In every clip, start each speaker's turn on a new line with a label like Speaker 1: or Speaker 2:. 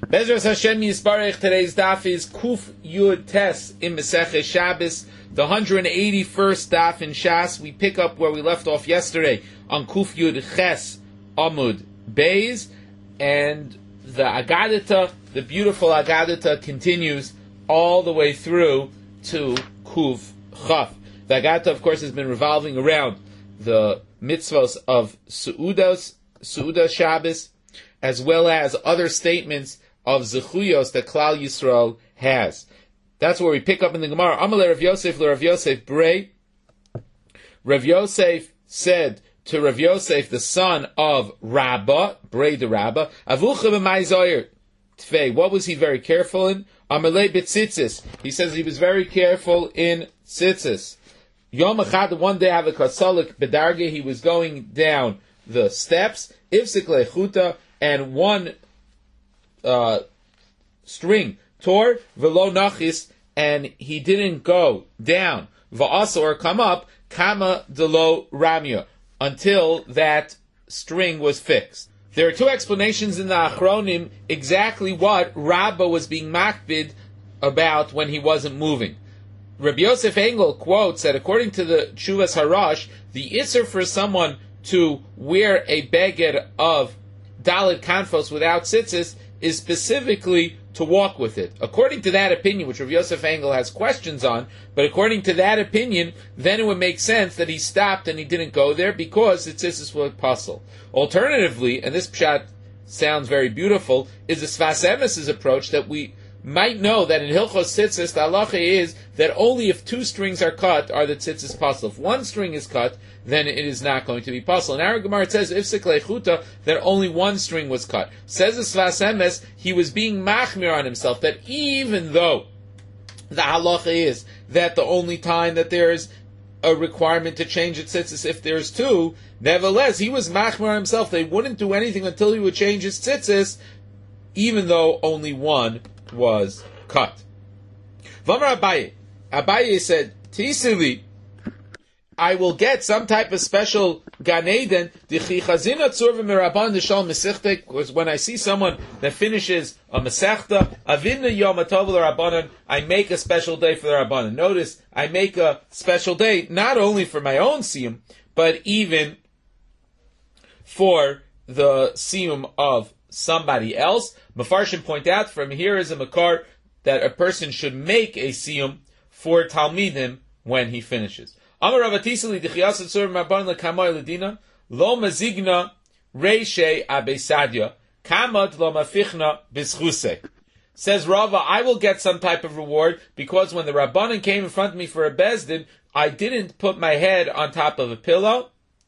Speaker 1: Bezras Hashem Yisbarech, today's daf is Kuf Yud Tes in Masechet Shabbos, the 181st daf in Shas. We pick up where we left off yesterday on Kuf Yud Ches Amud Beis, and the Agadita, the beautiful Agadita, continues all the way through to Kuf Chaf. The Agadita, of course, has been revolving around the mitzvos of Su'uda Shabbos, as well as other statements of Zechuyos that Klal Yisrael has. That's where we pick up in the Gemara. Amalei Rav Yosef le Rav Yosef Brei. Rav Yosef said to Rav Yosef, the son of Rabbah, Brei the Rabbah, Avucha b'mai zoyer tfei. What was he very careful in? Amalei b'tzitzis. He says he was very careful in tzitzis. Yom Echad, one day, have a kasolik bedarge. He was going down the steps. Ifsik lechuta, and one string tore, velo nachis, and he didn't go down, va'asa, or come up, kama delo ramya, until that string was fixed. There are two explanations in the Achronim exactly what Rabbah was being makbid about when he wasn't moving. Rabbi Yosef Engel quotes that according to the Tshuvas Harash, the isser for someone to wear a beged of Dalit Kanfos without tzitzis is specifically to walk with it. According to that opinion, which Rav Yosef Engel has questions on, but according to that opinion, then it would make sense that he stopped and he didn't go there because the tzitzis were puzzle. Alternatively, and this pshat sounds very beautiful, is the Sfas Emes's approach that we might know that in Hilchos Tzitzis, the halacha is that only if two strings are cut are the tzitzis puzzle. If one string is cut, then it is not going to be puzzle. In our Gemara it says, Ifsik lechuta, that only one string was cut. Says the Sfas Emes, he was being machmir on himself, that even though the halacha is that the only time that there is a requirement to change the tzitzis if there's two, nevertheless, he was machmir on himself. They wouldn't do anything until he would change his tzitzis, even though only one was cut. Vamar Abaye said, Tisili, I will get some type of special Gan Eden, because when I see someone that finishes a Masechta, Avina Yom Tov l'Rabbanan, I make a special day for the Rabbanan. Notice, I make a special day not only for my own siyum, but even for the siyum of somebody else. Mefarshim point out from here is a makar that a person should make a siyum for Talmidim when he finishes. Amar Rav Atisli d'chiyas tzur mabon lekamoy ledina lo mazigna reishe abesadya kamad lo mafichna bischuse. Says Rava, I will get some type of reward because when the Rabbanan came in front of me for a bezdin, I didn't put my head on top of a pillow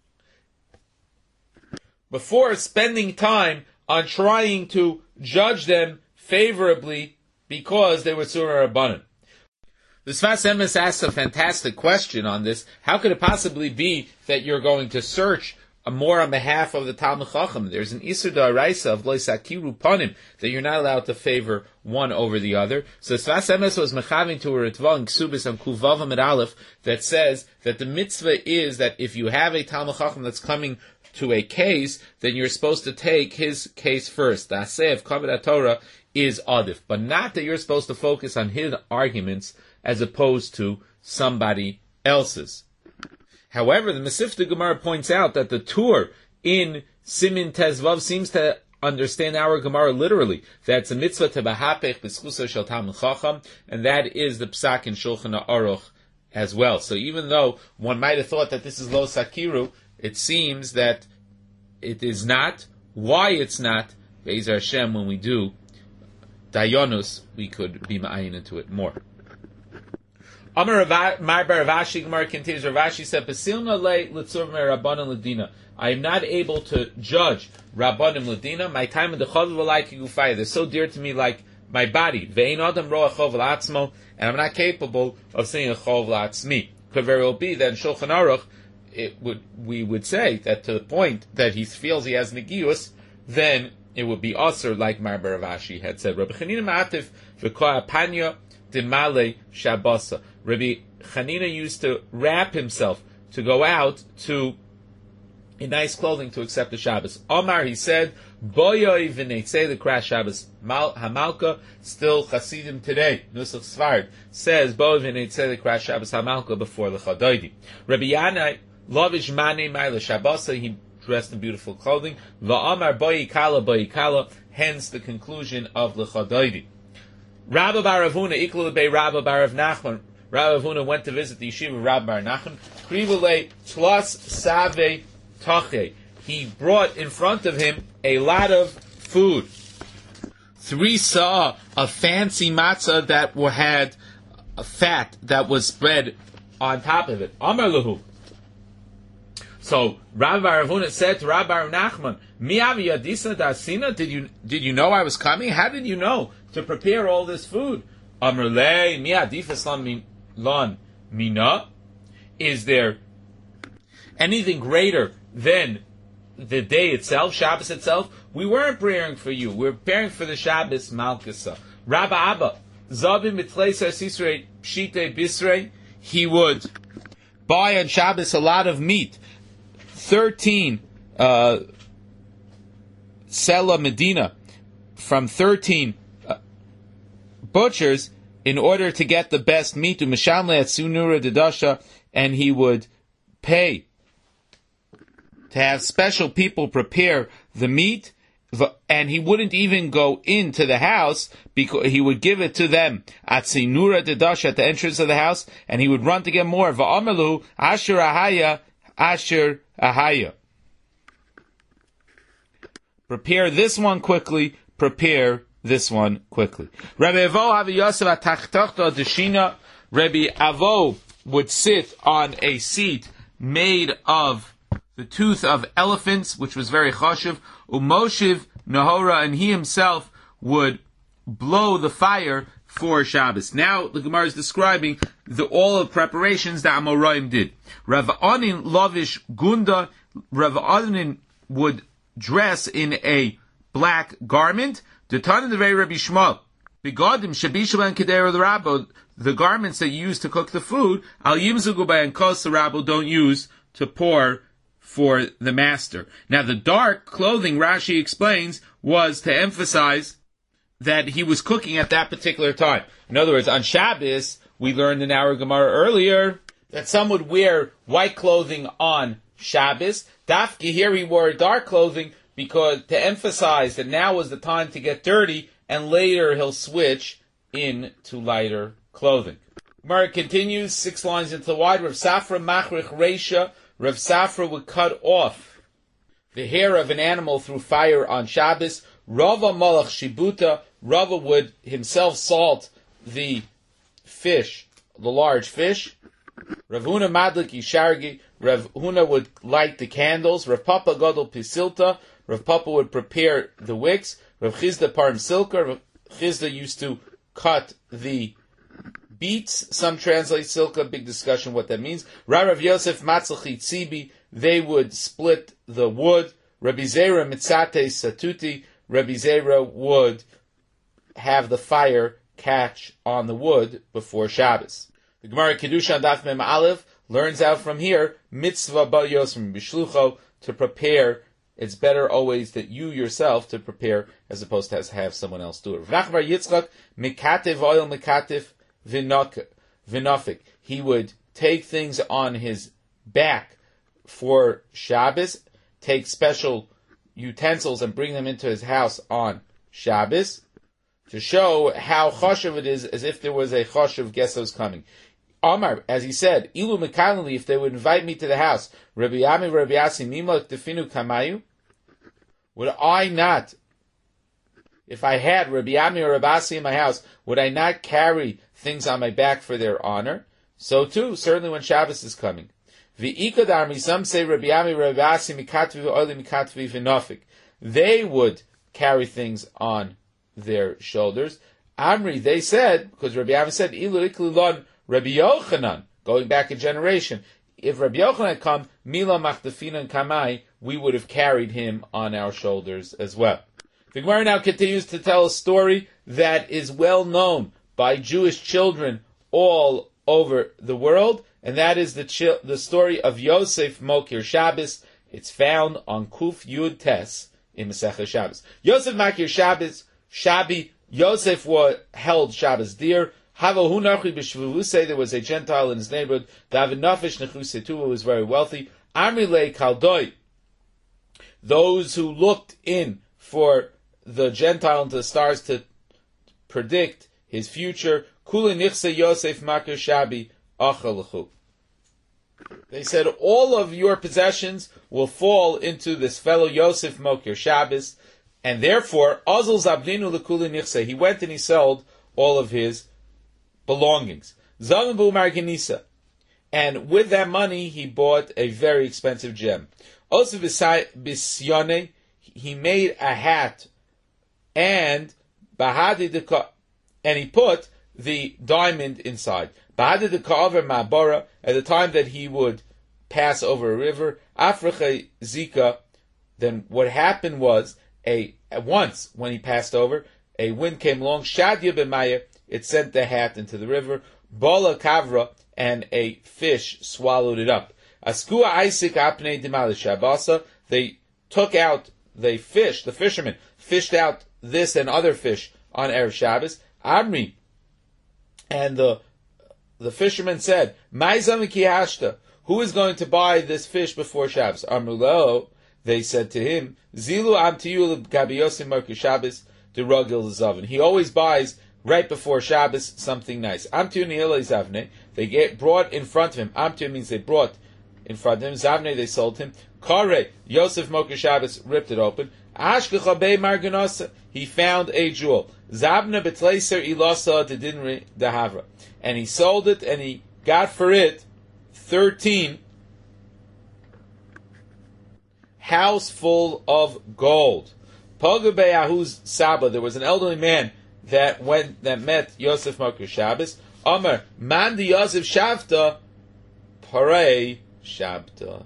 Speaker 1: before spending time on trying to judge them favorably because they were Surah Rabbanan. The Sfas Emes asks a fantastic question on this. How could it possibly be that you're going to search more on behalf of the Talmid Chacham? There's an Isur D'Oraisa of Lo Sakiru Panim that you're not allowed to favor one over the other. So Sfas Emes was mechaving to a Ritva in Ksubis on Kuvav Amid Aleph that says that the mitzvah is that if you have a Talmid Chacham that's coming to a case, then you're supposed to take his case first. The Aseh of Kabbalah Torah is adif, but not that you're supposed to focus on his arguments as opposed to somebody else's. However, the Mesivta Gemara points out that the Tur in Simin Tezvav seems to understand our Gemara literally. That's a mitzvah to bahapech b'schuso shel Talmid Chacham, and that is the psak in Shulchan Aruch as well. So even though one might have thought that this is Lo Sakiru, it seems that it is not. Why it's not? Be'ezer Hashem, when we do Dayanus, we could be ma'ayin into it more. Amar Marbar Ravashi, Gemara continues, Ravashi said, Pesilna le litzur me Rabbanim ledina. I am not able to judge Rabbanim ledina. My time in the chol v'lai kigufaya. They're so dear to me like my body. Ve'ein adam roa chol v'latzmo. And I'm not capable of saying a chol v'latzmi. Could very well be that in Shulchan Aruch, we would say that to the point that he feels he has negius, then it would be usher, like Marbar Ravashi had said. Rabbi Chanina Ma'atif v'koa panya demale shabasa. Rabbi Chanina used to wrap himself to go out to in nice clothing to accept the Shabbos. Omar, he said, Boyoy v'neitzei l'kras Shabbos Hamalka, still Chasidim today, Nusach Sfard, says Boyoy v'neitzei l'kras Shabbos Hamalka before l'chadoidi. Rabbi Yanai, Lovish Mane Ma'ila Shabbos, he dressed in beautiful clothing, Va'amar Boyi Kala, hence the conclusion of l'chadoidi. Rabbi Bar Avuna, Ikla L'bei Rabbi Bar of Nachman, Rabbi Avuna went to visit the yeshiva of Rabbi Bar Nachman, Krivule Tlas Save Tache, he brought in front of him a lot of food. 3 saw a fancy matzah that had a fat that was spread on top of it. Amar lahu. So Rabbi Bar Avuna said to Rabbi Bar Nachman, Mi avi yadisa dasina? Did you know I was coming? How did you know to prepare all this food? Amar lei mi adifas lan mina? Is there anything greater than the day itself, Shabbos itself? We weren't preparing for you. We're preparing for the Shabbos Malkasa. Rabbi Abba, Zabim Mitleisa Sisrei Pshite Bisrei, he would buy on Shabbos a lot of meat. 13 Sela Medina from 13 butchers in order to get the best meat to Mishamle at Sunura Dedasha, and he would pay to have special people prepare the meat, and he wouldn't even go into the house because he would give it to them at Sinura Dedash at the entrance of the house, and he would run to get more. Va'amalu Asher Ahaya, Asher Ahaya. Prepare this one quickly. Prepare this one quickly. Rabbi Avo Avi Yosef Atachtachta Deshina. Rabbi Avo would sit on a seat made of the tooth of elephants, which was very chashuv, umoshiv nahora, and he himself would blow the fire for Shabbos. Now the Gemara is describing all of the preparations that Amoraim did. Rav Anin lavish gunda. Rav Anin would dress in a black garment. The Tana the Rabbi Shmuel, begadim shabishav and kedera the rabbo, the garments that you use to cook the food, al yimzugu by and kos the rabbo, don't use to pour for the master. Now the dark clothing, Rashi explains, was to emphasize that he was cooking at that particular time. In other words, on Shabbos, we learned in our Gemara earlier that some would wear white clothing on Shabbos. Dafki, here he wore dark clothing because to emphasize that now was the time to get dirty, and later he'll switch into lighter clothing. Gemara continues, 6 lines into the wide. Rav Safra Machrich Reisha. Rav Safra would cut off the hair of an animal through fire on Shabbos. Rava Malach Shibuta. Rava would himself salt the fish, the large fish. Rav Huna Madlik Yishargi. Rav Huna would light the candles. Rav Papa Gadol Pisilta. Rav Papa would prepare the wicks. Rav Chizda Parim Silka. Rav Chizda used to cut the beets. Some translate silka, big discussion what that means. Rav Yosef Matzalchi Tzibi, they would split the wood. Rabbi Zera Mitzate Satuti, Rabbi Zera would have the fire catch on the wood before Shabbos. The Gemara Kedusha Daf Mem Aleph learns out from here, mitzvah ba yosem bishlucho, to prepare. It's better always that you yourself to prepare as opposed to have someone else do it. Rav Nachbar Yitzchak, mikatev oil mikatev vinofik. He would take things on his back for Shabbos, take special utensils and bring them into his house on Shabbos to show how choshev it is, as if there was a choshev guest was coming. Amar, as he said, ilu mekalali, if they would invite me to the house, Rabbi Yami, Rabbi Yasi, mimlak definu kamayu, would I not, if I had Rabbi Yami or Rabbi Yasi in my house, would I not carry things on my back for their honor? So too, certainly when Shabbos is coming. V'ikadarmi, some say Rabbi Yami, Rabbi Yasi, mikatvi v'oli mikatvi v'nofik. They would carry things on their shoulders. Amri, they said, because Rabbi Yami said, ilu iklulon Rabbi Yochanan, going back a generation, if Rabbi Yochanan had come, Mila Machdefina Kamai, we would have carried him on our shoulders as well. The Gemara now continues to tell a story that is well known by Jewish children all over the world, and that is the story of Yosef Mokir Shabbos. It's found on Kuf Yud Tes in Masechah Shabbos. Yosef Makir Shabbos, Shabi, Yosef held Shabbos dear. There was a Gentile in his neighborhood. David Nafish Nechusetu was very wealthy. Amrile Kaldoi, those who looked in for the Gentile into the stars to predict his future. Kula Nichse Yosef Makir Shabi Achalachu. They said all of your possessions will fall into this fellow Yosef Makir Shabbos, and therefore Azul Zabdinu Lekula Nichse. He went and he sold all of his belongings. Zamabu Marganisa. And with that money, he bought a very expensive gem. Also, Bisyone, he made a hat, and he put the diamond inside. Bahadi de Ka'aver Ma'bara, at the time that he would pass over a river, Africa Zika, then what happened was, once when he passed over, a wind came along, Shadya B'maya, it sent the hat into the river, Bola Kavra, and a fish swallowed it up. Askua Isaac Apne Dimalishabasa, they took out the fish, the fishermen fished out this and other fish on Erev Shabbos. Amri, and the fisherman said, Maizam Kihashta, who is going to buy this fish before Shabbos? Amrulo, they said to him, Zilu Amtiyu Gabiyosim Marku Shabbos, Derogil Zavin. He always buys right before Shabbos something nice. Amtiyu Nihila Zavne, they brought in front of him. Amtiyu means they brought in front of him. Zavne, they sold him. Kare, Yosef Moker Shabbos ripped it open. Ashkecha Bei Marganasa, he found a jewel. Zabna Betleiser Ilasa Dedinri Dahavra. And he sold it, and he got for it 13 house full of gold. Pogabei Ahuz Saba, there was an elderly man that met Yosef Moker Shabbos. Amar, Mandi Yosef Shavta, Parei Shabta.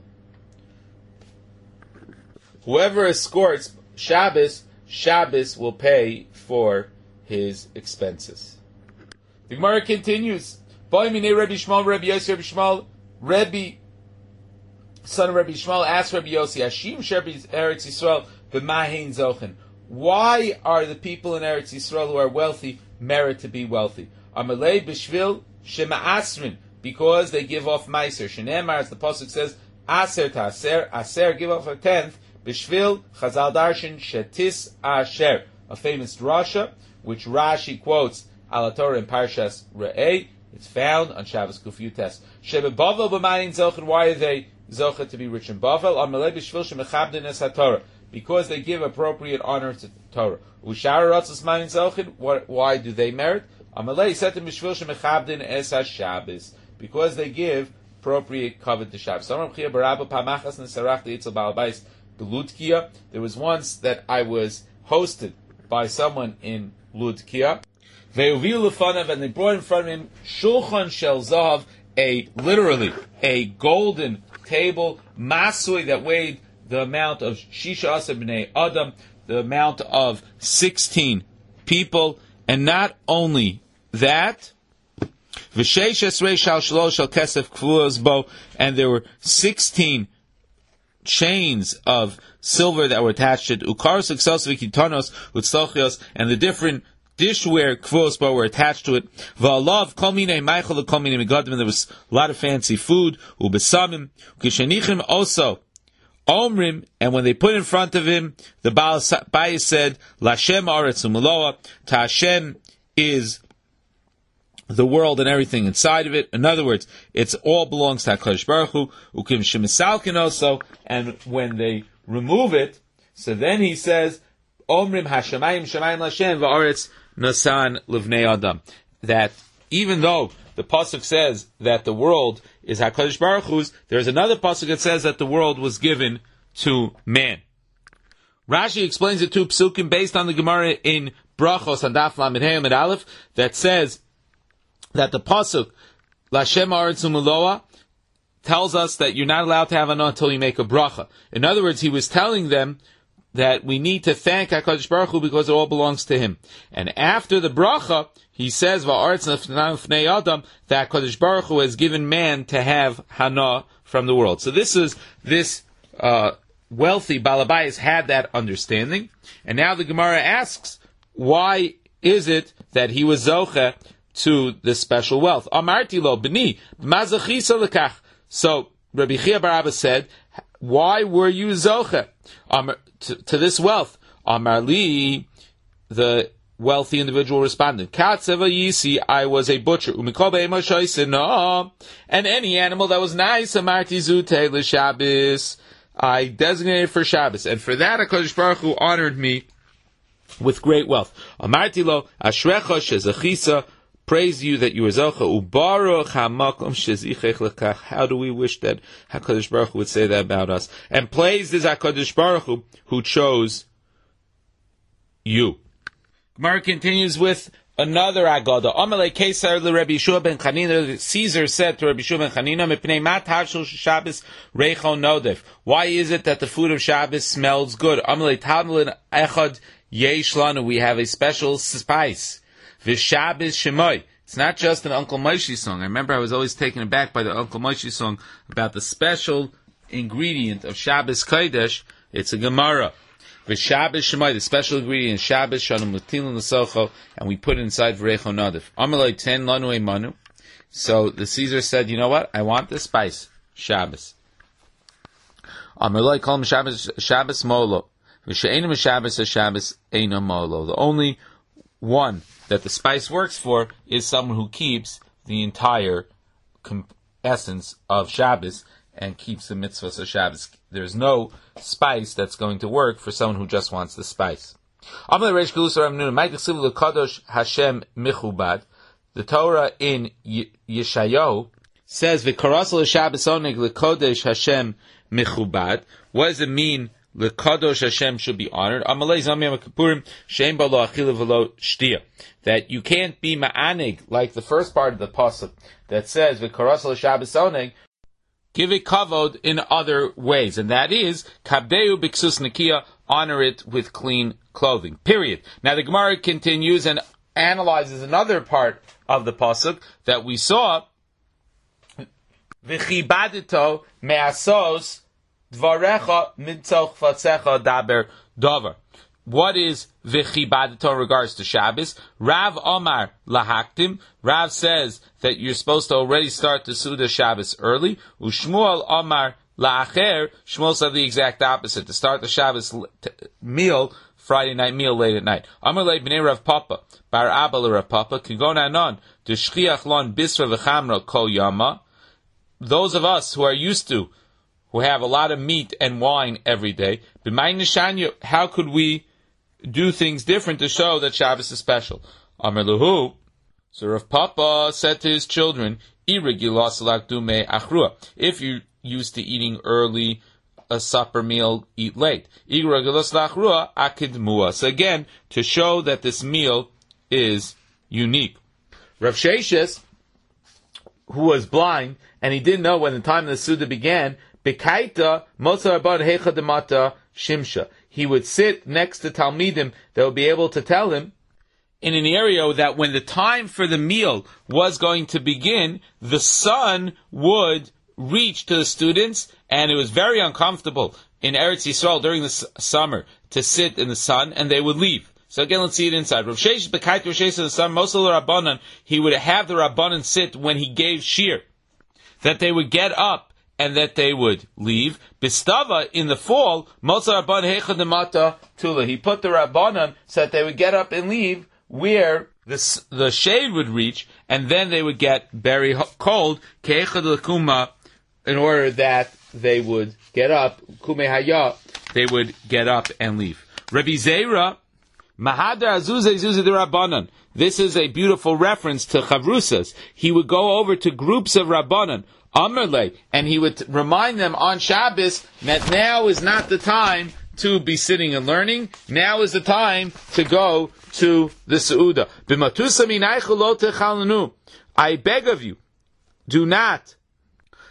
Speaker 1: Whoever escorts Shabbos, Shabbos will pay for his expenses. The Gemara continues. Rebbe Shmuel, Rebbe Yossi, Rebbe Shmuel, Rebbe, son of Rebbe Shmuel, asked Rebbe Yossi, Hashim Sherbi Eretz Yisrael, b'mahein zochen. Why are the people in Eretz Yisrael who are wealthy merit to be wealthy? Amalei b'shvil shema asrin, because they give off meiser. Shenemar, as the pasuk says, aser ta aser, give off a tenth. B'shvil chazal darshan shetis asher, a famous drasha which Rashi quotes Al Torah in Parshas Re'eh. It's found on Shabbos Kuf Yutes. Shebe Bavel b'mayin zochen. Why are they zocha to be rich in Bavel? Amalei b'shvil shemechabdin es haTorah, because they give appropriate honor to Torah. Ushara ratzos mayin zochen. Why do they merit? Amalei said to b'shvil shemechabdin es haShabbos, because they give appropriate covet to Shabbos. There was once that I was hosted by someone in Ludkia. And they brought in front of him Shulchan Shel Zahav, literally a golden table, Masui, that weighed the amount of Shisha Asa B'nei Adam, the amount of 16 people. And not only that, and there were 16 chains of silver that were attached to it, and the different dishware kvos were attached to it. And there was a lot of fancy food. Also, Omrim, and when they put in front of him, the Baal Bayis said, Lashem Aretz Umuloa, to Hashem is the world and everything inside of it. In other words, it all belongs to HaKadosh Baruch Hu. Ukim Shemisalkin also, and when they remove it, so then he says, Omrim Hashemayim Shemayim Lashem Va'aretz Nasan Livnei Adam. That even though the pasuk says that the world is HaKadosh Baruch Hu's, there's another pasuk that says that the world was given to man. Rashi explains it to psukim based on the Gemara in Brachos and Daf Lamed Hey Amud Aleph that says that the pasuk Lashem Aretz Umuloa tells us that you're not allowed to have anah until you make a bracha. In other words, he was telling them that we need to thank HaKadosh Baruch Hu because it all belongs to him. And after the bracha, he says Va'aretz Nafnei Adam, that HaKadosh Baruch Hu has given man to have hana from the world. So this is this wealthy Balabayas had that understanding. And now the Gemara asks, why is it that he was zoche to this special wealth? Amarti lo b'ni mazachisa lekach. So Rabbi Chia bar Abba said, why were you zoche to this wealth? Amar li, the wealthy individual responded, Katzeva yisi, I was a butcher. Umikol be'ema shoyse, no. And any animal that was nice, amarti zute l'Shabbos, I designated for Shabbos. And for that, HaKadosh Baruch Hu honored me with great wealth. Amarti lo, ashrecha shezachisa, praise you that you are zocha. Ubaruch hamakom shezichech lekach. How do we wish that HaKadosh Baruch Hu would say that about us? And praise is HaKadosh Baruch Hu who chose you. Gemara continues with another Agada. Amalei Kesar le Rabbi Yeshua ben Chanina. Caesar said to Rabbi Yeshua ben Chanina, "Mepnei mat havshel Shabbos reicho nodef." Why is it that the food of Shabbos smells good? Amalei tadlin echad yesh lanu. We have a special spice. V'Shabbos shemoi. It's not just an Uncle Moshe song. I remember I was always taken aback by the Uncle Moshe song about the special ingredient of Shabbos Kodesh. It's a Gemara. V'Shabbos shemai, the special ingredient, Shabbos shanu mutilin l'socho, and we put it inside v'reicho nadif. Amalei ten lanu emanu. So the Caesar said, you know what? I want this spice, Shabbos. Amalei kol Shabbos molo. V'she'enim Shabbos Shabbos eino molo. The only one that the spice works for is someone who keeps the entire essence of Shabbos and keeps the mitzvahs of Shabbos. There's no spice that's going to work for someone who just wants the spice. The Torah in Yeshayahu says, "V'karasel Shabbos oneg lekodesh Hashem michubad." What does it mean? Lekadosh Hashem should be honored. That you can't be ma'anig like the first part of the pasuk that says v'karasel Shabbos oneg. Give it kavod in other ways, and that is kabdeu biksus nikia, honor it with clean clothing. Period. Now the Gemara continues and analyzes another part of the pasuk that we saw. V'chibadito me'asos dvarecha mitzoch fatzecha daber davar. What is v'chibadito in regards to Shabbos? Rav Omar lahaktim. Rav says that you're supposed to already start the Suda Shabbos early. Ushmuel Omar la'acher. Shmuel said the exact opposite, to start the Shabbos meal, Friday night meal, late at night. Amar le b'nei Rav Papa, bar Abba le Rav Papa, kigon anon, d'shchiach lon bisra v'chamra kol yama. Those of us who are used to, who have a lot of meat and wine every day, b'may nishanya, how could we do things different to show that Shabbos is special? Amar luhu. So Rav Papa said to his children, if you're used to eating early, a supper meal, eat late. So again, to show that this meal is unique. Rav Sheshes, who was blind, and he didn't know when the time of the Suda began, Shimsha. He would sit next to Talmidim that would be able to tell him in an area that when the time for the meal was going to begin, the sun would reach to the students, and it was very uncomfortable in Eretz Yisrael during the summer to sit in the sun, and they would leave. So again, let's see it inside. Rav Sheshes, B'kait Rav Sheshes, the sun, most of the Rabbanan, he would have the Rabbanan sit when he gave shir, that they would get up and that they would leave. Bistava, in the fall, Mosar Rabban Heichadamata Tula. He put the Rabbanan so that they would get up and leave where the shade would reach, and then they would get very cold, Keichad Lakuma, in order that they would get up, Kume Haya, they would get up and leave. Rabbi Zeira, Mahadar Azuzah Zuzah the Rabbanan. This is a beautiful reference to Chavrusas. He would go over to groups of Rabbanan, Amerle, and he would remind them on Shabbos that now is not the time to be sitting and learning. Now is the time to go to the Seuda. I beg of you, do not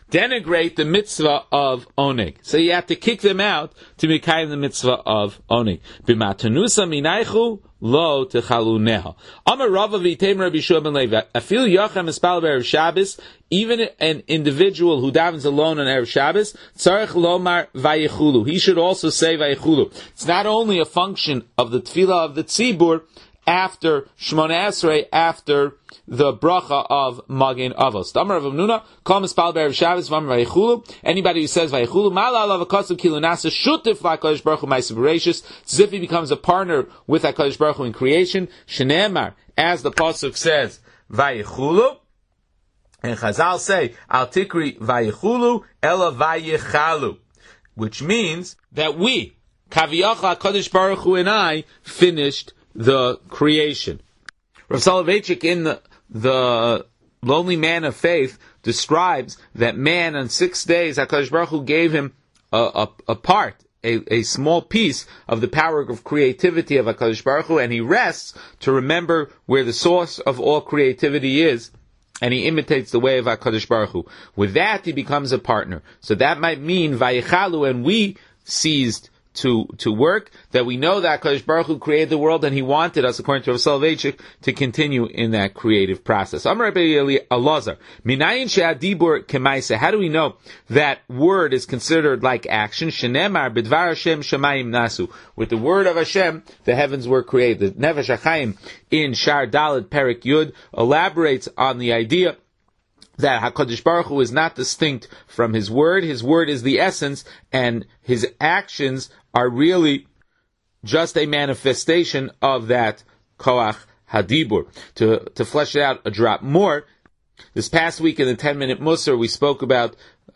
Speaker 1: denigrate the mitzvah of oneg. So you have to kick them out to mekayim the mitzvah of oneg. B'matanusa minaychu lo techaluneha. Amar Rava v'yitem Rabbi Yeshua ben Levi. Afil yachem espal b'erev Shabbos. Even an individual who davens alone on Erev Shabbos, tzarech lomar vayichulu. He should also say vayichulu. It's not only a function of the tefillah of the tzibur after Shmona Esrei, after the bracha of Magen Avos. Damar of Amnuna, kol mispal b'erev Shabbos v'amar vayichulu. Anybody who says vayichulu, ma'ala alav hakasav kilu nasa shutif la'kadosh baruch hu ma'aseh bereishis. It's as if he becomes a partner with HaKadosh Baruch Hu in creation. Shneimar, as the pasuk says, vayichulu. And Chazal say, al tikri vayichulu ela vayichalu, which means that we, Kaviyach HaKadosh Baruch Hu and I, finished the creation. Rav Soloveitchik in the Lonely Man of Faith describes that man on 6 days, HaKadosh Baruch Hu gave him a part, a small piece of the power of creativity of HaKadosh Baruch Hu, and he rests to remember where the source of all creativity is, and he imitates the way of HaKadosh Baruch Hu. With that, he becomes a partner. So that might mean Vayichalu, and we ceased to work, that we know that HaKadosh Baruch Hu created the world, and he wanted us, according to Rav Soloveitchik, to continue in that creative process. Amar Rabbi Elazar, Minayin she'adibur kemaisa. How do we know that word is considered like action? Shenemar b'dvar Hashem shamayim nasu. With the word of Hashem, the heavens were created. The Nefesh HaChaim in Shar Daled Perek Yud elaborates on the idea that HaKadosh Baruch Hu is not distinct from His Word. His Word is the essence, and His actions are really just a manifestation of that Koach Hadibur. To flesh it out a drop more, this past week in the 10-minute Musar, we spoke about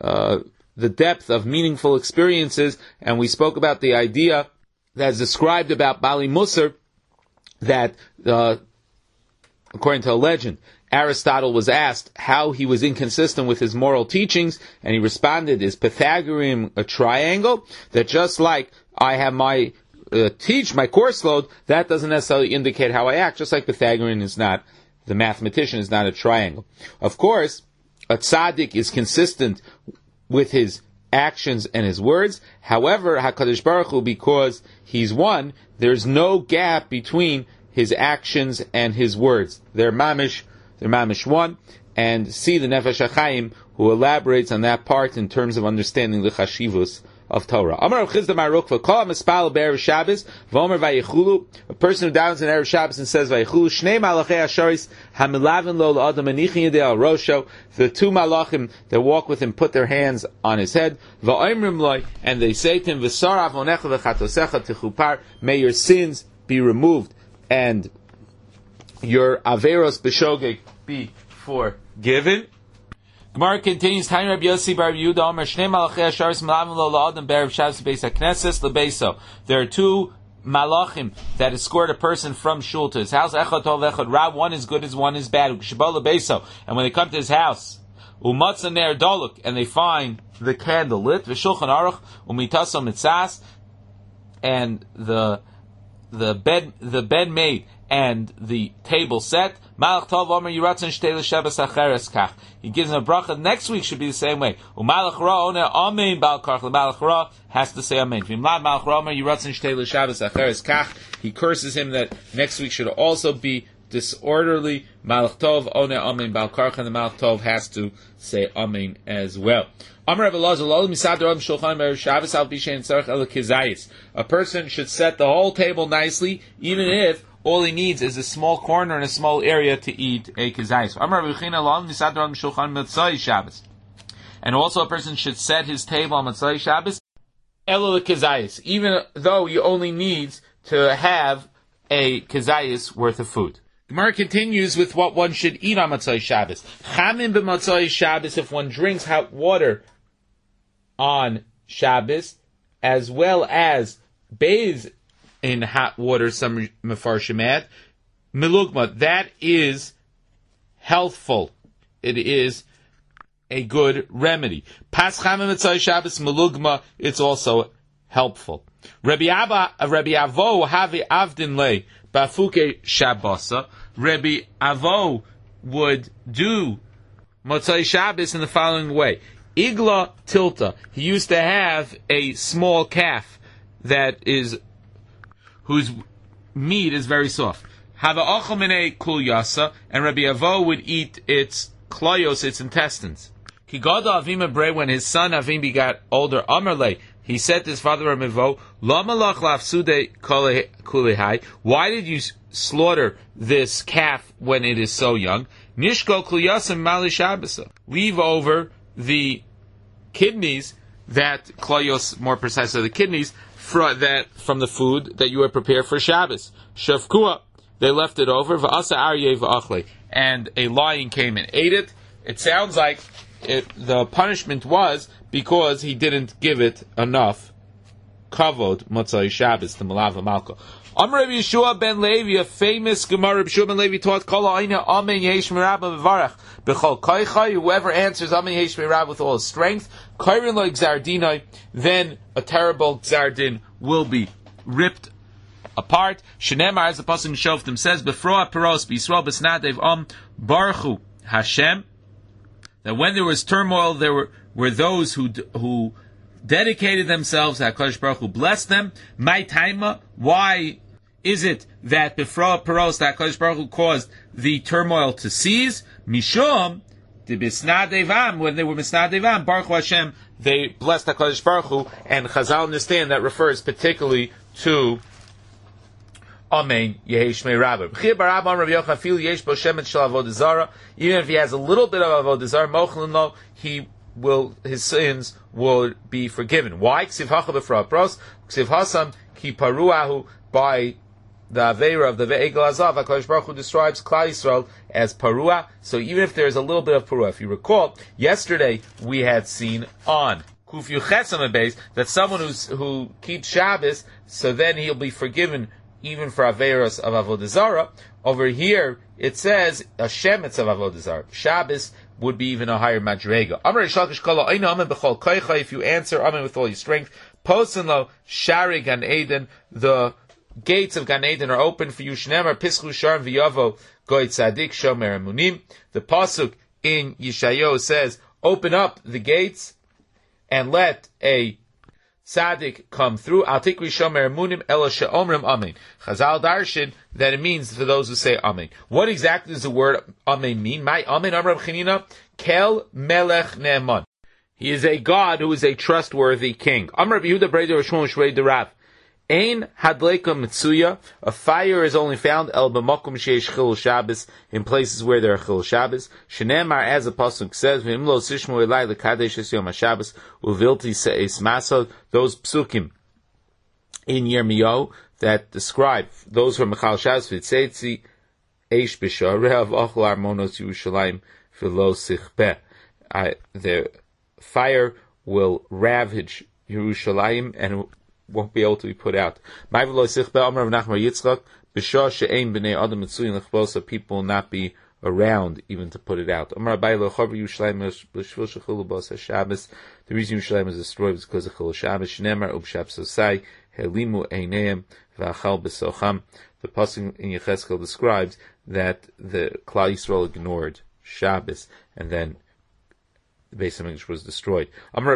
Speaker 1: the depth of meaningful experiences, and we spoke about the idea that is described about Bali Musar, that according to a legend, Aristotle was asked how he was inconsistent with his moral teachings, and he responded, is Pythagorean a triangle? That just like I have my my course load, that doesn't necessarily indicate how I act, just like Pythagorean is not, the mathematician is not a triangle. Of course, a tzaddik is consistent with his actions and his words. However, HaKadosh Baruch Hu, because He's one, there's no gap between His actions and His words. They're mamish one, and see the Nefesh HaChaim, who elaborates on that part in terms of understanding the chashivus of Torah. Amar Rav Chisda Marukva, Kol HaMispal b'Erev Shabbos, V'omer Vayichulu, a person who downs in Erev Shabbos and says Vayichulu, Shnei Malachei HaSharis, HaMilavin Lo L'Adam Anichin Yedei Al Rosho, the two malachim that walk with him put their hands on his head, V'oimrim Loi, and they say to him, V'sar Avonecha V'chatosecha Tichupar, may your sins be removed, and your Averos B'Shogeg be forgiven. Gemara continues, Tanya Rabbi Yossi bar Yehuda Omer Shnei Malachei HaSharis Malavim Lo L'Adam B'Erev Shabbos Beis HaKnesses L'Beiso. There are two malachim that escort a person from shul to his house. Echad Tov Echad Ra. One is good, one is bad. U'Sheba L'Beiso. And when they come to his house, U'Matzah Ner Doluk, and they find the candle lit. V'Shulchan Aruch U'Mitaso Mitzas, and the bed made and the table set. Malach Tov Omer Yiratzon Shtei L'Shabbos Acheres Kach. He gives him a bracha. Next week should be the same way. U'Malach Ra Oner Amen Bal Karch. Malach Ra has to say Amen. V'Imlad Malach Ra Omer Yiratzon Shtei L'Shabbos Acheres Kach. He curses him that next week should also be disorderly. Malach Tov Oner Amen Bal Karch, and the Malach Tov has to say Amen as well. A person should set the whole table nicely, even if all he needs is a small corner and a small area to eat a kizayis. And also a person should set his table on Matzai Shabbos, even though he only needs to have a kizayis worth of food. Gemara continues with what one should eat on Matzai Shabbos. Chamin b'Matzai Shabbos, if one drinks hot water on Shabbos, as well as bathes in hot water, some mefarshim add, milugma, that is healthful. It is a good remedy. Pas chamim mitzvah Shabbos milugma, it's also helpful. Rabbi Avo havi avdin lei bafuke shabbasa. Rabbi Avo would do Motzai Shabbos in the following way. Igla tilta. He used to have a small calf whose meat is very soft. Hava ochel minei kul yasa, and Rabbi Avo would eat its kloyos, its intestines. Kigada Avim Abrei, when his son Avim got older, Amarle, he said to his father Rabbi Avo, Lama lach lafsude kulehai, why did you slaughter this calf when it is so young? Nishko kul yasa mali shabasa. Leave over the kidneys, that kloyos, more precisely the kidneys, from the food that you had prepared for Shabbos. Shavkua, they left it over. V'asa aryeh v'achle, and a lion came and ate it. It sounds like the punishment was because he didn't give it enough kavod motzai Shabbos to Malava Malka. Amar Rabbi Yeshua ben Levi, a famous Gemara. Rabbi Yeshua ben Levi taught Kol ha'ina amen yesh mirabba v'varach b'chol koichai. Whoever answers amen yesh mirabba with all his strength, kairin lo gzardinai, then a terrible gzardin will be ripped apart. Shenemar, as the pasuk in Shoftim says, befroa peros b'Yisrael b'snadev baruchu Hashem. That when there was turmoil, there were those who dedicated themselves. HaKadosh Baruch Hu blessed them. My taima, why is it that befroa peros, that HaKadosh Baruch Hu caused the turmoil to cease? Mishum the bisnadevam, when they were bisnadevam, Baruch Hu Hashem, they blessed HaKadosh Baruch Hu, and Chazal understand that refers particularly to Amen Yehesh Mei Rabba. Even if he has a little bit of avodah zara, his sins will be forgiven. Why? Ksiv hacha b'fra pros, ksiv hasam ki paruahu, by the aveira of the ve'egel azav. HaKadosh Baruch Hu describes Klal Yisrael as parua. So even if there is a little bit of parua, if you recall, yesterday we had seen on Kuf Yuchesam Abeis that someone who keeps Shabbos, so then he'll be forgiven even for Averos of Avodah Zarah. Over here, it says a Shemetz of Avodah Zarah. Shabbos would be even a higher Madrega. If you answer Amen with all your strength, Posenlo Shari Gan Eden, the gates of Gan Eden are open for you. Shnemar Pischu Sharm V'Yavo Goy Tzadik Shomer Emunim. The pasuk in Yeshayahu says, "Open up the gates and let a tzaddik come through." Al tikri shomer emunim ela she'omrim amen. Chazal darshan that it means for those who say amen. What exactly does the word amen mean? My amen amar Chanina kel melech ne'eman. He is a God who is a trustworthy king. Amar Yehuda Breder Rishon Shrei Derav. Ein hadleika mitzuya. A fire is only found el b'makom sheish chilul Shabbos, in places where there are chilul Shabbos. Shenemar, as the pasuk says, v'im lo sishmu elai lekadesh es yom haShabbos uvilti se'es masod. Those psukim in Yirmiyahu that describe those who are mechal Shabbos v'tzeitzi eish b'sharev achol armonos Yerushalayim v'lo sichbeh. The fire will ravage Yerushalayim and won't be able to be put out. People will not be around even to put it out. The reason Yerushalayim was destroyed was because of Chil Shabbos. The pasuk in Yechezkel describes that the Klal Yisrael ignored Shabbos, and then the Beis HaMikdash was destroyed. Another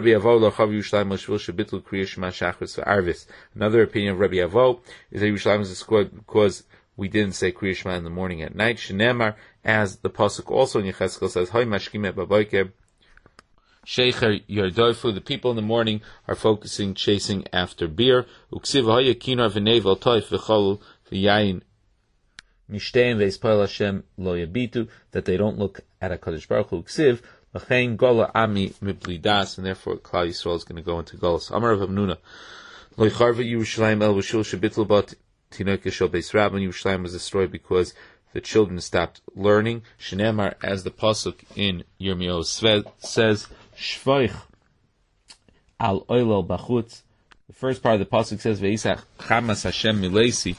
Speaker 1: opinion of Rabbi Avo is that Yerushalayim was destroyed because we didn't say Kriya Shema in the morning at night. Shenemar, as the pasuk also in Yechezkel says, Hoy mashkim baboker shecher yordofu. The people in the morning are chasing after beer. Uksiv hoya kinar v'nevel toif v'chol v'yayin mishtein v'yispal Hashem lo yabitu, that they don't look at HaKadosh Baruch Hu. Uksiv Gola Ami Miblidas, and therefore Klal Yisrael is going to go into Golas. Amar of Hamnuna, Lo Yicharva Yerushalayim El Bashul Shebitl Bat Tinok Yeshel Beis Rabban. Yerushalayim was destroyed because the children stopped learning. Shenemar, as the pasuk in Yirmiyahu says, Shvoich Al Oilel Bachutz. The first part of the pasuk says, Veisach Chamas Hashem Milesi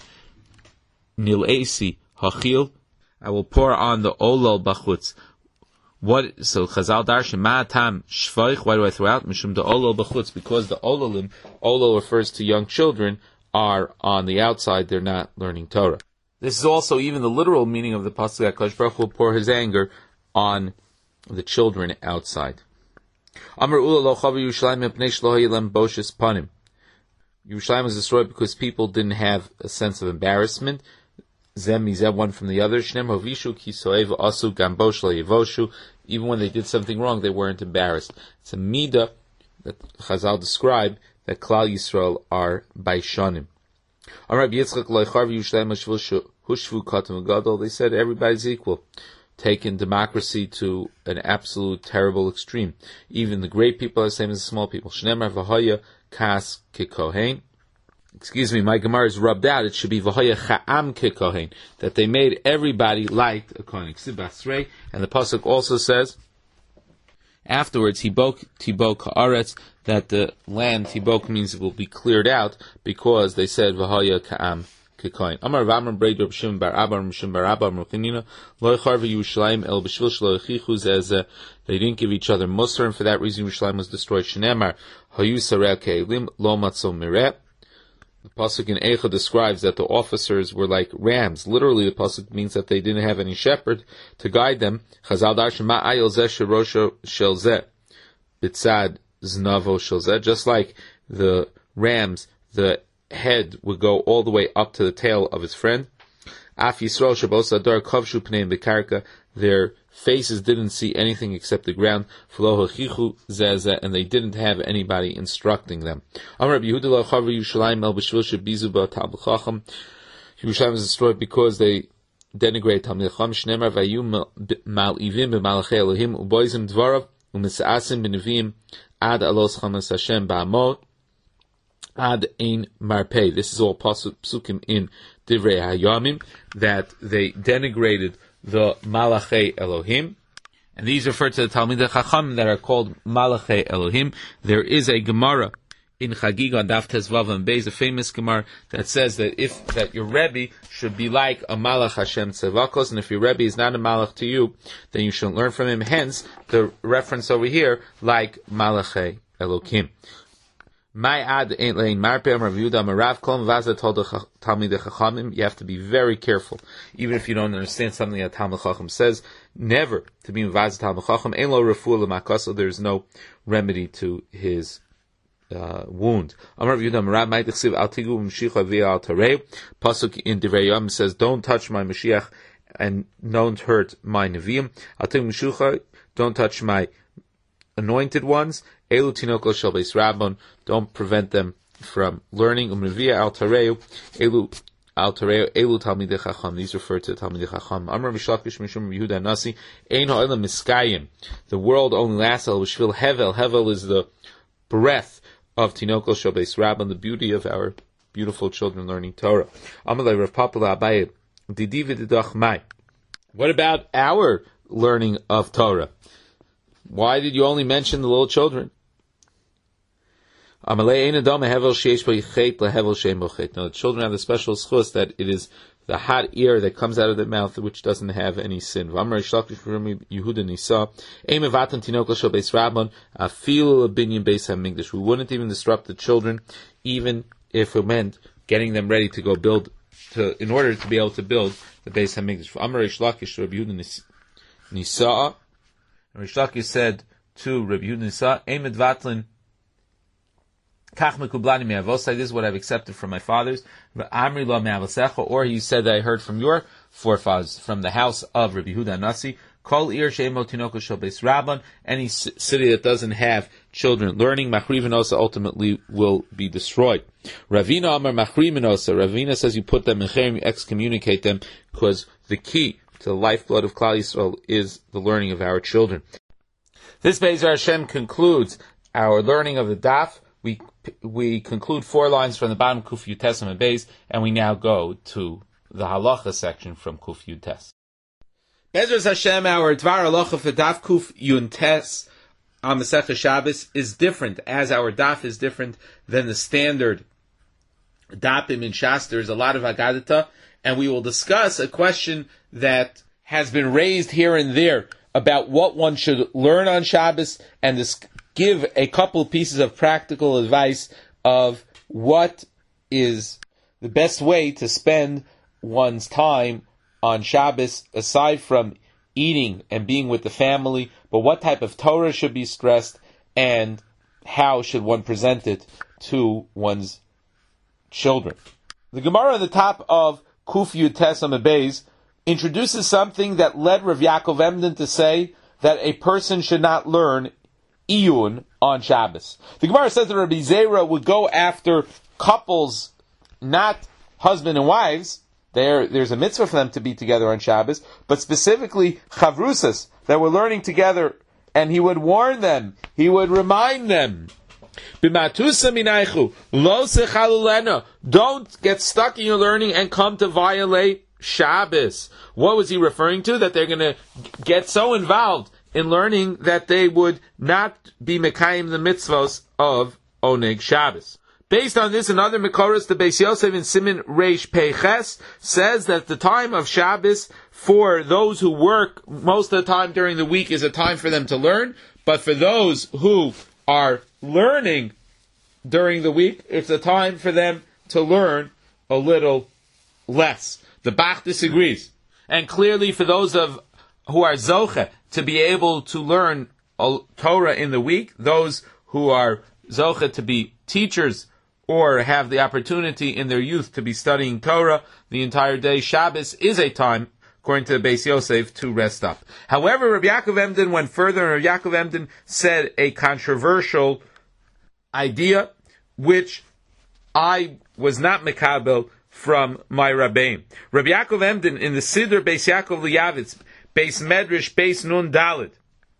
Speaker 1: Hachil. I will pour on the Olel Bachutz. So Chazal Darshan Ma'atam Shvoich, why do I throw out? Mishum the Olol B'chutz, because the Ololim, Olol refers to young children, are on the outside, they're not learning Torah. This is also even the literal meaning of the pasuk that HaKadosh Baruch Hu will pour his anger on the children outside. Amar Ula lo chavu Yerushalayim mipnei shelo hayeh lehem boshes panim. Yerushalayim was destroyed because people didn't have a sense of embarrassment. Zem mizeh, one from the other. Shnem hovishu ki soev asu gambo shelo yevoshu. Even when they did something wrong, they weren't embarrassed. It's a midah that Chazal describe that Klal Yisrael are baishanim. Amar Yitzchak lo chavu Yerushalayim shelo hushvu katam gadol. They said everybody's equal. Taken democracy to an absolute terrible extreme. Even the great people are the same as the small people. Shnemar v'haya kas kikohen. Excuse me, my Gemara is rubbed out. It should be v'haya cha'am kikohen. That they made everybody like a kohen. And the pasuk also says, afterwards, hibok tibok haaretz, that the land tibok means it will be cleared out because they said v'haya ka'am kikohen. Amar v'amar breid Reb Shimon bar Abba, Reb Shimon bar Abba, Reb Chanina, lo yecharvu Yerushalayim el b'shvil shelo yechichu zeh. They didn't give each other mussar, and for that reason Yerushalayim was destroyed. Shneimar hayu sarei ke'elim lo matzo mireh. The pasuk in Eicha describes that the officers were like rams. Literally, the pasuk means that they didn't have any shepherd to guide them. Chazal darshan ma ayil zeh sherosho shel zeh bitzad znavo shel zeh. Just like the rams, the head would go all the way up to the tail of his friend. Af Yisrael shabos adar kavshu pneim bekarka. Their faces didn't see anything except the ground. V'lo hachichu zeh zeh, and they didn't have anybody instructing them. Amar Rabbi Yehuda lo chavu Yerushalayim el b'shvil shebizu b'talmid chacham. Yerushalayim was destroyed because they denigrate Talmid Chacham. Shneimar vayu mal'ivim b'malachei Elohim u'boizim dvarav u'misa'asim b'neviim ad alos chamas Hashem ba'amot ad ein marpei. This is all psukim in Divrei Hayamim, that they denigrated the Malachei Elohim, and these refer to the Talmidei Chacham that are called Malachei Elohim. There is a Gemara in Chagig on Daf Tezvav and Beis, a famous Gemara that says that your Rebbe should be like a Malach Hashem Tzevakos, and if your Rebbe is not a Malach to you, then you shouldn't learn from him. Hence, the reference over here, like Malachei Elohim. My ad ain't laying marpeh Rav Yehuda Marav Kolm Vaza told the Talmidei Chachamim. You have to be very careful, even if you don't understand something that Talmid Chacham says. Never to be Vaza Talmid Chacham. Ein lo refuah l'makaso. There is no remedy to his wound. Amar Rav Yehuda Marav Ma'id Chsiv Al Tigu M'Shicha V'Al Al Tarei. Pasuk in Divrei Yom says, "Don't touch my Mashiach and don't hurt my Neviim." Al Tigu M'Shicha, don't touch my anointed ones. Elu tinokos shel beis Rabbon, don't prevent them from learning. Umrevia al tareu, elu talmidei chacham. These refer to talmidei chacham. Amar Mishlakish Mishum Yehuda Nasi, ein ha'olam miskayim. The world only lasts al b'shvil hevel. Hevel is the breath of tinokos shel beis Rabbon, the beauty of our beautiful children learning Torah. Amalei Rav Papa Abaye, didi v'didach mai. What about our learning of Torah? Why did you only mention the little children? No, the children have the special schus that it is the hot air that comes out of their mouth which doesn't have any sin. We wouldn't even disrupt the children, even if it meant getting them ready to go build, in order to be able to build the Beis HaMikdash. Rish Lakish said to Rabbi Yehuda Nisa, Eimed Vatlin, Kach mekublani me'avosai, this is what I've accepted from my fathers, Amri lo me'avosecha, or he said that I heard from your forefathers, from the house of Rabbi Yehuda Nasi, Kol ir she'emo tinoko shel beis Rabban, any city that doesn't have children learning, Machrivinosa ultimately will be destroyed. Ravina Amar Machrivinosa, Ravina says you put them in cherem, you excommunicate them, because the key to the lifeblood of Klal Yisrael is the learning of our children. This Be'ezer Hashem concludes our learning of the Daf. We conclude 4 lines from the bottom Kuf Yutes and Beis, and we now go to the Halacha section from Kuf Yutes. Be'ezer Hashem, our Dvar Halacha for Daf Kuf Yutes on Masechah Shabbos is different, as our Daf is different than the standard Dafim in Shas. There's a lot of Agadata, and we will discuss a question that has been raised here and there about what one should learn on Shabbos, and give a couple pieces of practical advice of what is the best way to spend one's time on Shabbos, aside from eating and being with the family, but what type of Torah should be stressed, and how should one present it to one's children. The Gemara on the top of Kuf Yud Tes Amud Beis introduces something that led Rav Yaakov Emden to say that a person should not learn Iyun on Shabbos. The Gemara says that Rabbi Zera would go after couples, not husband and wives. There's a mitzvah for them to be together on Shabbos, but specifically chavrusas that were learning together, and he would warn them, he would remind them, don't get stuck in your learning and come to violate Shabbos. What was he referring to? That they're going to get so involved in learning that they would not be mekayim the mitzvos of Oneg Shabbos. Based on this and other Mekoros, the Beis Yosef in Siman Reish Peiches says that the time of Shabbos for those who work most of the time during the week is a time for them to learn, but for those who are learning during the week, it's a time for them to learn a little less. The Bach disagrees. And clearly for those who are Zoche to be able to learn Torah in the week, those who are Zoche to be teachers or have the opportunity in their youth to be studying Torah the entire day, Shabbos is a time, according to the Beis Yosef, to rest up. However, Rabbi Yaakov Emden went further, and Rabbi Yaakov Emden said a controversial idea, which I was not mekabel from my Rabbeim. Rabbi Yaakov Emden, in the Siddur Beis Yaakov Liyavitz, Beis Medrash, Beis Nun Daled,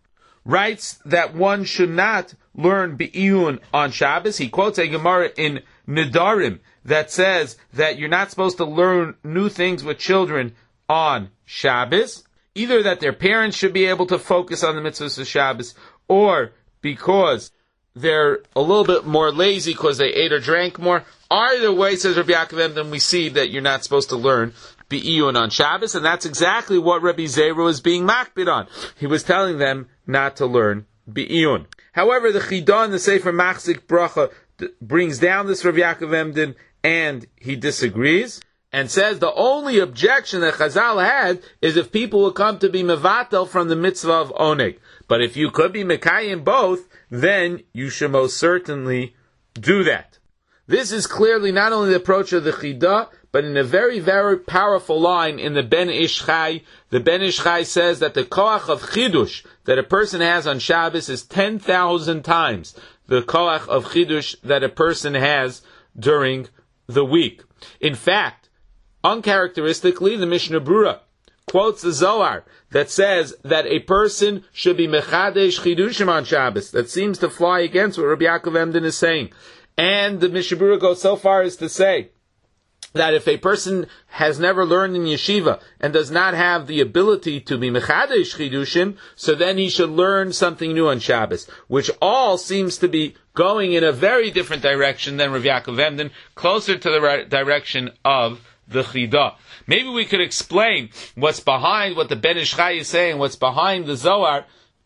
Speaker 1: writes that one should not learn Be'iyun on Shabbos. He quotes a Gemara in Nedarim that says that you're not supposed to learn new things with children on Shabbos, either that their parents should be able to focus on the mitzvahs of Shabbos, or because they're a little bit more lazy because they ate or drank more. Either way, says Rabbi Yaakov Emden, we see that you're not supposed to learn Be'iyun on Shabbos, and that's exactly what Rabbi Zera was being makbid on. He was telling them not to learn Be'iyun. However, the Chidah in the Sefer Machzik Bracha brings down this Rabbi Yaakov Emden, and he disagrees, and says the only objection that Chazal had is if people will come to be mevatel from the mitzvah of Oneg. But if you could be mekayim both, then you should most certainly do that. This is clearly not only the approach of the Chidah, but in a very, very powerful line in the Ben Ish Chai. The Ben Ish Chai says that the koach of chidush that a person has on Shabbos is 10,000 times the koach of chidush that a person has during the week. In fact, uncharacteristically, the Mishnah Brura quotes the Zohar that says that a person should be mechadesh chidushim on Shabbos. That seems to fly against what Rabbi Yaakov Emden is saying. And the Mishnah Brura goes so far as to say that if a person has never learned in yeshiva and does not have the ability to be mechadesh chidushim, so then he should learn something new on Shabbos, which all seems to be going in a very different direction than Rav Yaakov Emden, closer to the direction of the Chidah. Maybe we could explain what's behind what the Ben Ish Chai is saying, what's behind the Zohar,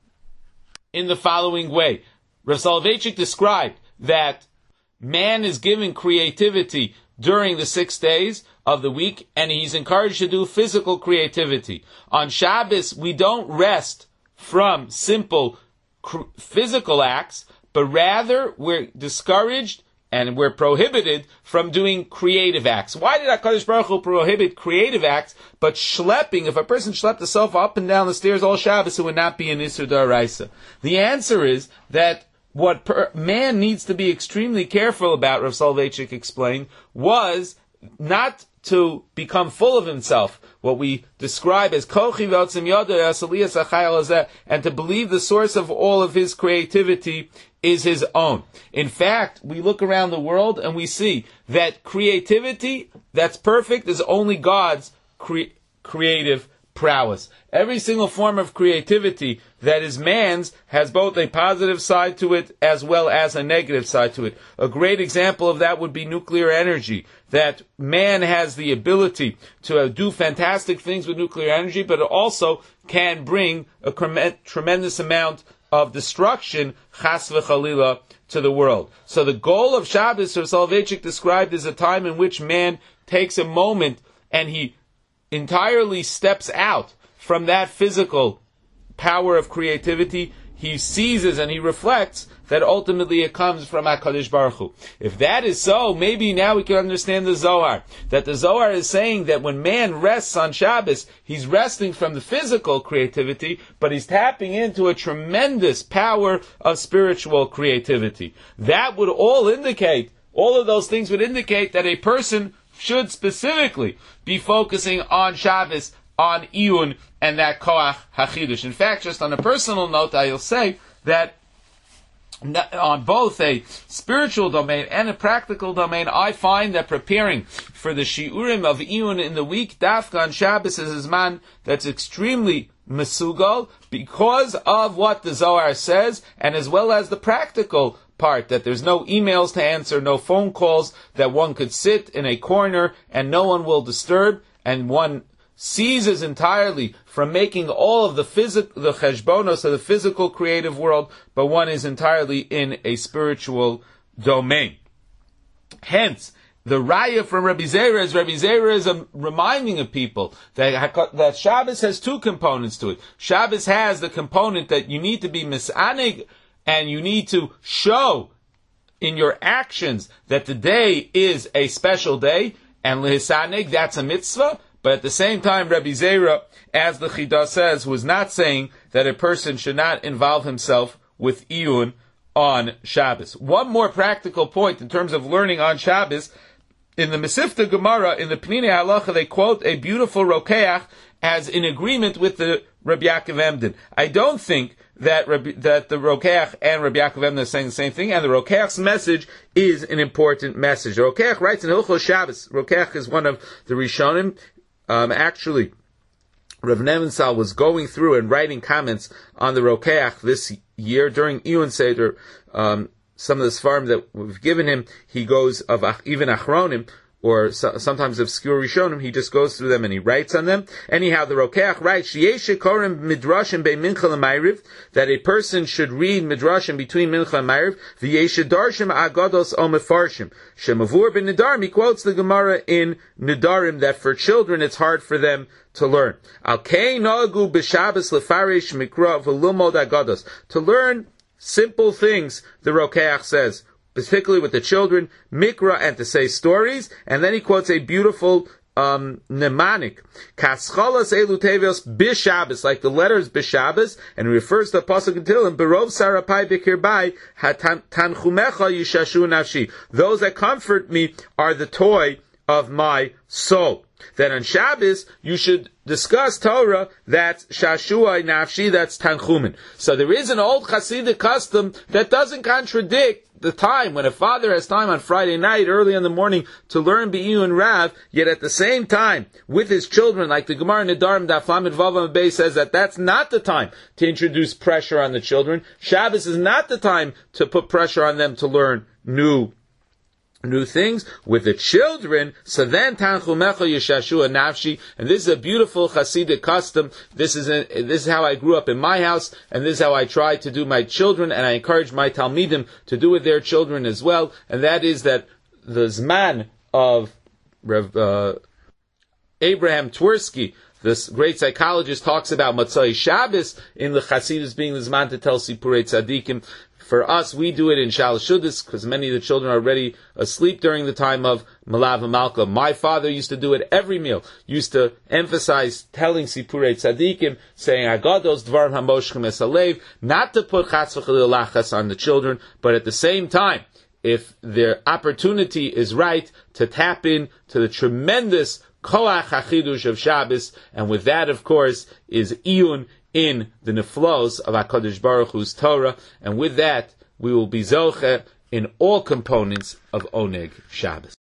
Speaker 1: in the following way. Rav Soloveitchik described that man is given creativity during the 6 days of the week, and he's encouraged to do physical creativity. On Shabbos, we don't rest from simple physical acts, but rather we're discouraged and we're prohibited from doing creative acts. Why did HaKadosh Baruch Hu prohibit creative acts, but schlepping? If a person schlepped the sofa up and down the stairs all Shabbos, it would not be an Isur D'Oraisa. The answer is that what man needs to be extremely careful about, Rav Soloveitchik explained, was not to become full of himself, what we describe as kochi v'otzim yoda asaliyas achayil hazeh, and to believe the source of all of his creativity is his own. In fact, we look around the world and we see that creativity that's perfect is only God's creative prowess. Every single form of creativity that is man's has both a positive side to it as well as a negative side to it. A great example of that would be nuclear energy, that man has the ability to do fantastic things with nuclear energy, but it also can bring a tremendous amount of destruction, chas v'chalila, to the world. So the goal of Shabbos, Rav Soloveitchik described as a time in which man takes a moment and he entirely steps out from that physical power of creativity. he seizes and he reflects that ultimately it comes from HaKadosh Baruch Hu. If that is so, maybe now we can understand the Zohar. That the Zohar is saying that when man rests on Shabbos, he's resting from the physical creativity, but he's tapping into a tremendous power of spiritual creativity. That would all of those things would indicate that a person should specifically be focusing on Shabbos, on Iyun, and that Koach HaChidush. In fact, just on a personal note, I'll say that on both a spiritual domain and a practical domain, I find that preparing for the Shiurim of Iyun in the week, Dafka on Shabbos, is a zman that's extremely mesugal because of what the Zohar says, and as well as the practical part, that there's no emails to answer, no phone calls, that one could sit in a corner and no one will disturb, and one ceases entirely from making all of the cheshbonos of the physical creative world, but one is entirely in a spiritual domain. Hence, the raya from Rabbi Zera is reminding of people that Shabbos has two components to it. Shabbos has the component that you need to be misanig, and you need to show in your actions that the day is a special day, and lehisanig, that's a mitzvah. But at the same time, Rabbi Zera, as the Chidah says, was not saying that a person should not involve himself with Iyun on Shabbos. One more practical point in terms of learning on Shabbos, in the Mesivta Gemara, in the Pnei Halacha, they quote a beautiful Rokeach as in agreement with the Rabbi Yaakov Emden. I don't think that the Rokeach and Rabbi Yaakov Emden are saying the same thing, and the Rokeach's message is an important message. The Rokeach writes in Hilchos Shabbos. Rokeach is one of the Rishonim. Actually, Rav Nevensal was going through and writing comments on the Rokeach this year during Iyun Seder. Some of the Sfarim that we've given him, he goes of even Achronim, or sometimes obscure Rishonim, he just goes through them and he writes on them. Anyhow, the Rokeach writes, that a person should read Midrashim between Mincha and Ma'ariv, he quotes the Gemara in Nedarim that for children it's hard for them to learn. To learn simple things, the Rokeach says, particularly with the children, mikra, and to say stories, and then he quotes a beautiful mnemonic, kaschalas elu tevios b'Shabbos, like the letters b'Shabbos, and he refers to the pasuk in Tehillim, berov sarapai b'kirbai tanchumecha yishashu nafshi. Those that comfort me are the toy of my soul. That on Shabbos, you should discuss Torah, that's Shashuai Nafshi, that's Tanchumen. So there is an old Hasidic custom that doesn't contradict the time, when a father has time on Friday night, early in the morning, to learn Be'iyun Rav, yet at the same time, with his children, like the Gemara Nedarim, Daf Lamed Vav Amud Beis says that that's not the time to introduce pressure on the children. Shabbos is not the time to put pressure on them to learn new things. With the children, so then Tanchumecha Yeshashua Nafshi, and this is a beautiful Hasidic custom. This is how I grew up in my house, and this is how I try to do my children, and I encourage my Talmidim to do with their children as well, and that is that the Zman of Abraham Twersky, this great psychologist, talks about Matzai Shabbos in the Hasidus being the Zman to tell Sipurei Tzadikim. For us, we do it in Shalosh Shudas because many of the children are already asleep during the time of Malav Malka. My father used to do it every meal. Used to emphasize telling Sipurei Tzadikim, saying Agados Dvarim Hamoshchem Es Halev, not to put Chas v'Chalil Lachas on the children, but at the same time, if their opportunity is right, to tap in to the tremendous Koach HaChidush of Shabbos, and with that, of course, is Iyun in the neflos of HaKadosh Baruch Hu's Torah, and with that, we will be zocher in all components of Oneg Shabbos.